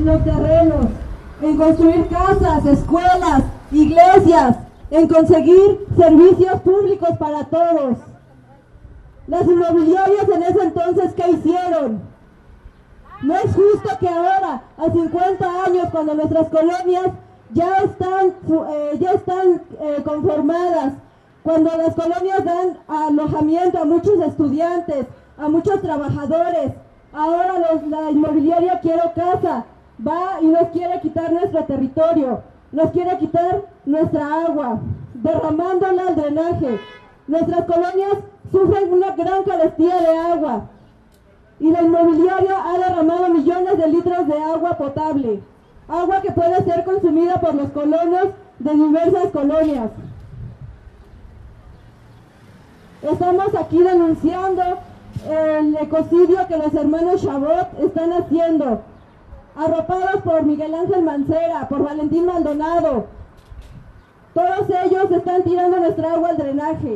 los terrenos, en construir casas, escuelas, iglesias, en conseguir servicios públicos para todos. Las inmobiliarias en ese entonces, ¿qué hicieron? No es justo que ahora, a 50 años, cuando nuestras colonias ya están conformadas, cuando las colonias dan alojamiento a muchos estudiantes, a muchos trabajadores, ahora la inmobiliaria Quiero Casa va y nos quiere quitar nuestro territorio, nos quiere quitar nuestra agua, derramándola al drenaje. Nuestras colonias sufren una gran carestía de agua y la inmobiliaria ha derramado millones de litros de agua potable, agua que puede ser consumida por los colonos de diversas colonias. Estamos aquí denunciando el ecocidio que los hermanos Chabot están haciendo, arropados por Miguel Ángel Mancera, por Valentín Maldonado. Todos ellos están tirando nuestra agua al drenaje.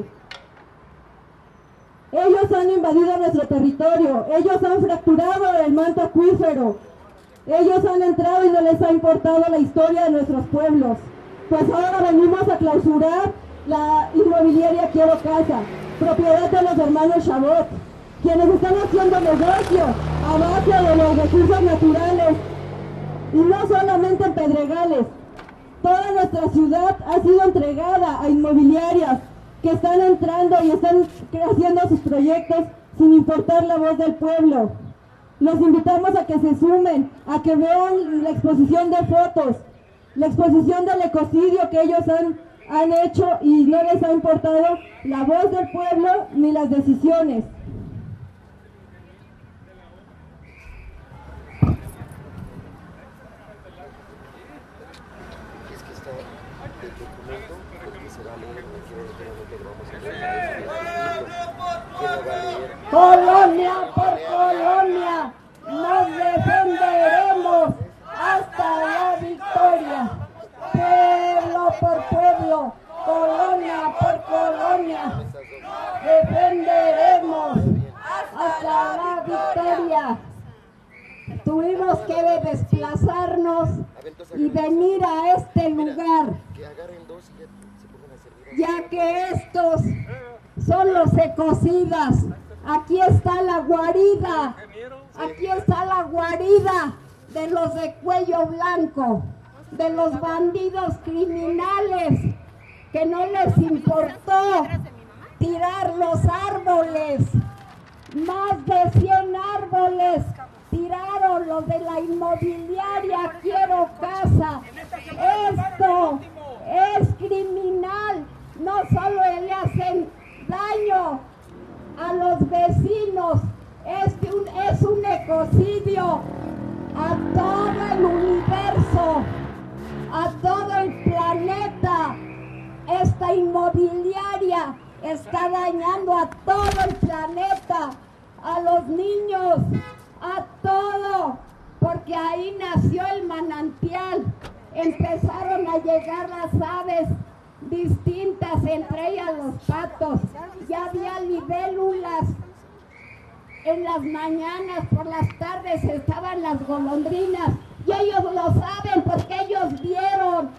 Ellos han invadido nuestro territorio, ellos han fracturado el manto acuífero, ellos han entrado y no les ha importado la historia de nuestros pueblos. Pues ahora venimos a clausurar la inmobiliaria Quiero Casa, propiedad de los hermanos Chabot, quienes están haciendo negocio a base de los recursos naturales, y no solamente en Pedregales. Toda nuestra ciudad ha sido entregada a inmobiliarias que están entrando y están haciendo sus proyectos sin importar la voz del pueblo. Los invitamos a que se sumen, a que vean la exposición de fotos, la exposición del ecocidio que ellos han hecho, y no les ha importado la voz del pueblo ni las decisiones. Colonia por colonia, nos defenderemos hasta la victoria. Pueblo por pueblo, colonia por colonia, defenderemos hasta la victoria. Tuvimos que desplazarnos y venir a este lugar, ya que estos son los ecocidas. Aquí está la guarida, de los de cuello blanco, de los bandidos criminales, que no les importó tirar los árboles. Más de 100 árboles tiraron los de la inmobiliaria Quiero Casa. Esto es criminal, no solo le hacen daño a los vecinos, es un ecocidio a todo el universo, a todo el planeta. Esta inmobiliaria está dañando a todo el planeta, a los niños, a todo, porque ahí nació el manantial. Empezaron a llegar las aves distintas, entre ellas los patos. Ya había libélulas en las mañanas, por las tardes estaban las golondrinas, y ellos lo saben porque ellos vieron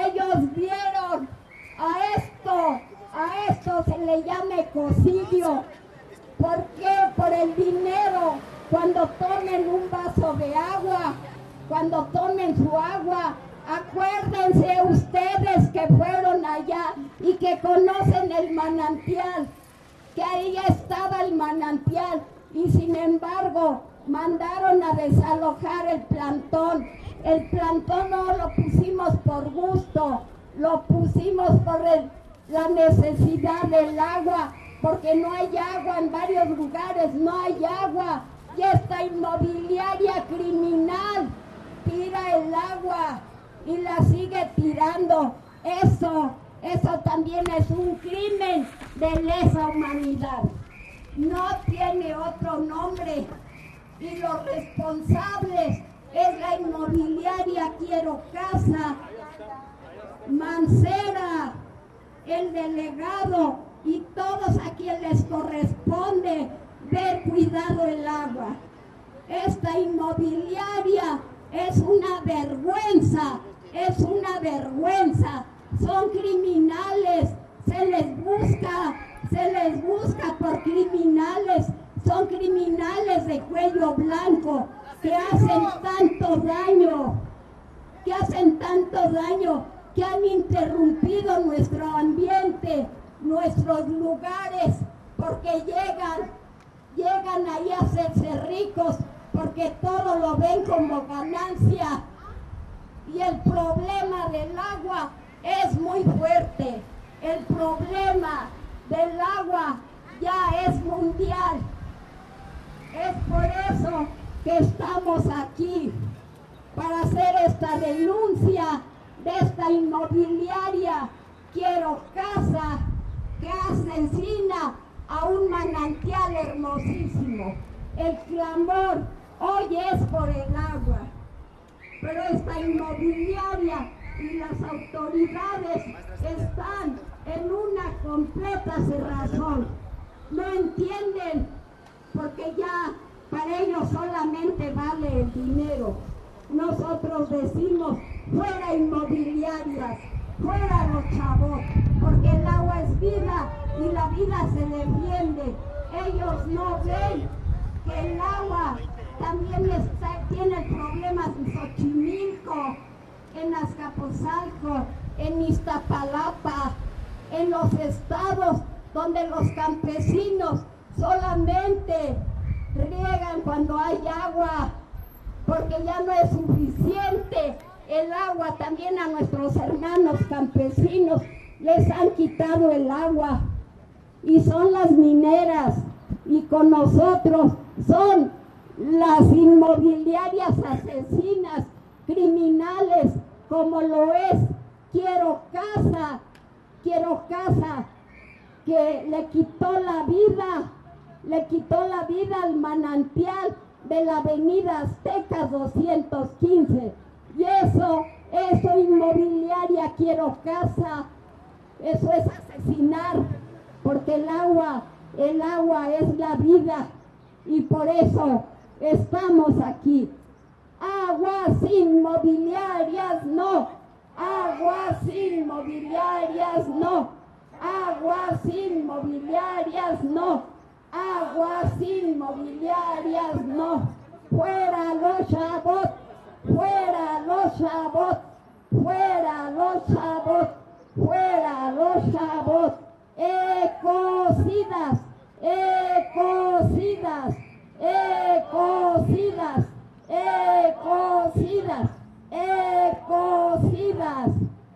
a esto se le llama ecocidio. ¿Por qué? Por el dinero. Cuando tomen un vaso de agua, cuando tomen su agua, acuérdense ustedes que fueron allá y que conocen el manantial, que ahí estaba el manantial, y sin embargo mandaron a desalojar el plantón. El plantón no lo pusimos por gusto, lo pusimos por la necesidad del agua, porque no hay agua en varios lugares, no hay agua, y esta inmobiliaria criminal tira el agua y la sigue tirando. Eso también es un crimen de lesa humanidad. No tiene otro nombre, y los responsables es la inmobiliaria Quiero Casa, Mancera, el delegado y todos a quien les corresponde ver cuidado el agua. Esta inmobiliaria Es una vergüenza, es una vergüenza. Son criminales, se les busca por criminales. Son criminales de cuello blanco que hacen tanto daño, que han interrumpido nuestro ambiente, nuestros lugares, porque llegan ahí a hacerse ricos, porque todo lo ven como ganancia. Y el problema del agua es muy fuerte. El problema del agua ya es mundial. Es por eso que estamos aquí, para hacer esta denuncia de esta inmobiliaria Quiero Casa, que asesina a un manantial hermosísimo. El clamor hoy es por el agua, pero esta inmobiliaria y las autoridades están en una completa cerrazón. No entienden, porque ya para ellos solamente vale el dinero. Nosotros decimos, fuera inmobiliarias, fuera los chavos, porque el agua es vida y la vida se defiende. Ellos no ven que el agua también tiene problemas en Xochimilco, en Azcapotzalco, en Iztapalapa, en los estados donde los campesinos solamente riegan cuando hay agua, porque ya no es suficiente el agua. También a nuestros hermanos campesinos les han quitado el agua, y son las mineras, y con nosotros son las inmobiliarias asesinas, criminales, como lo es Quiero Casa, que le quitó la vida al manantial de la avenida Aztecas 215. Y eso inmobiliaria Quiero Casa, eso es asesinar, porque el agua es la vida, y por eso estamos aquí. Aguas inmobiliarias no, aguas inmobiliarias no, aguas inmobiliarias no, aguas inmobiliarias no. Fuera los chavos, fuera los chavos, fuera los chavos, fuera los chavos. Ecocidas, ecocidas, ecocidas, ecocidas, ecocidas.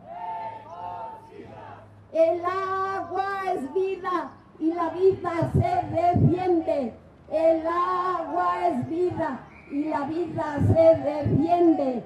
El agua es vida y la vida se defiende. El agua es vida y la vida se defiende.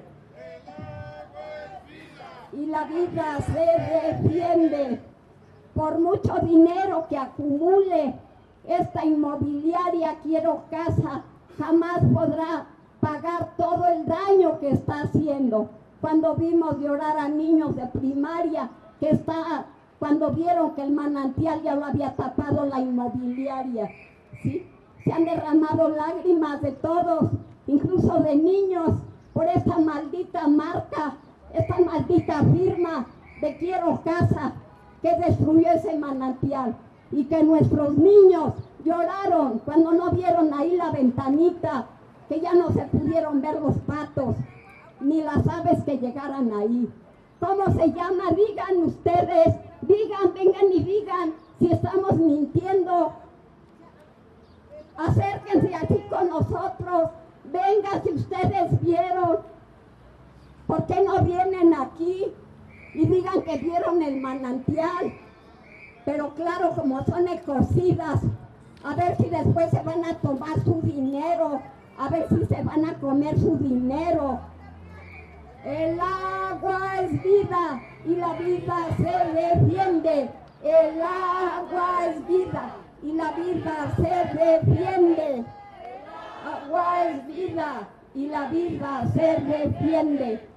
Y la vida se defiende. Por mucho dinero que acumule esta inmobiliaria Quiero Casa, jamás podrá pagar todo el daño que está haciendo. Cuando vimos llorar a niños de primaria cuando vieron que el manantial ya lo había tapado la inmobiliaria, ¿sí? Se han derramado lágrimas de todos, incluso de niños, por esta maldita marca, esta maldita firma de Quiero Casa, que destruyó ese manantial, y que nuestros niños lloraron cuando no vieron ahí la ventanita, que ya no se pudieron ver los patos, ni las aves que llegaran ahí. ¿Cómo se llama? Digan ustedes, vengan y digan si estamos mintiendo. Acérquense aquí con nosotros, vengan si ustedes vieron. ¿Por qué no vienen aquí y digan que vieron el manantial? Pero claro, como son ecocidas, a ver si después se van a tomar su dinero, a ver si se van a comer su dinero. El agua es vida y la vida se defiende. El agua es vida y la vida se defiende. Agua es vida y la vida se defiende.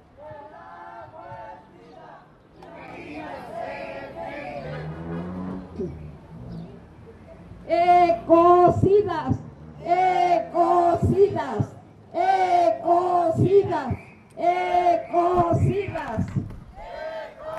Ecocidas, ecocidas, ecocidas, Ecocidio.